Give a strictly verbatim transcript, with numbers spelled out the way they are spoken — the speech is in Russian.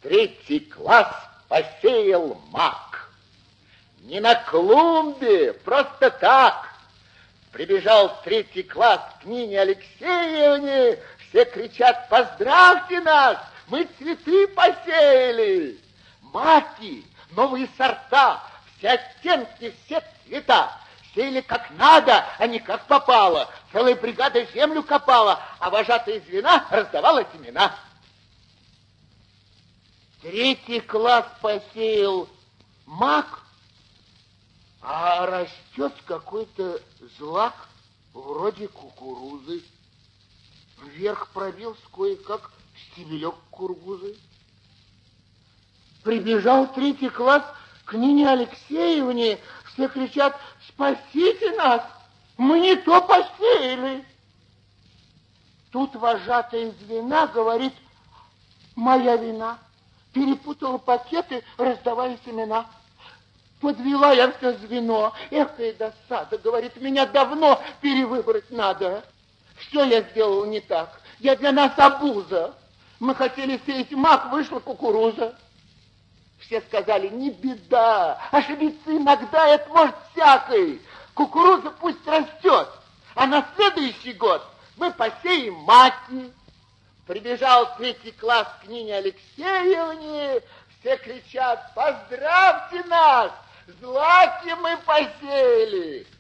Третий класс посеял мак. Не на клумбе, просто так. Прибежал третий класс к Нине Алексеевне. Все кричат: поздравьте нас, мы цветы посеяли. Маки, новые сорта, все оттенки, все цвета. Сеяли как надо, а не как попало. Целая бригада землю копала, а вожатая звена раздавала семена. Третий класс посеял мак, а растет какой-то злак, вроде кукурузы. Вверх пробился кое-как стебелек кукурузы. Прибежал третий класс к Нине Алексеевне. Все кричат: спасите нас, мы не то посеяли. Тут вожатая звена говорит: моя вина. Перепутала пакеты, раздавая семена. Подвела я все звено. Эхо досада, говорит, меня давно перевыбрать надо. Все я сделал не так. Я для нас обуза. Мы хотели сеять мак, вышла кукуруза. Все сказали: не беда, ошибиться иногда, это может всякой. Кукуруза пусть растет, а на следующий год мы посеем маки. Прибежал третий класс к Нине Алексеевне, все кричат: поздравьте нас, злаки мы посеяли.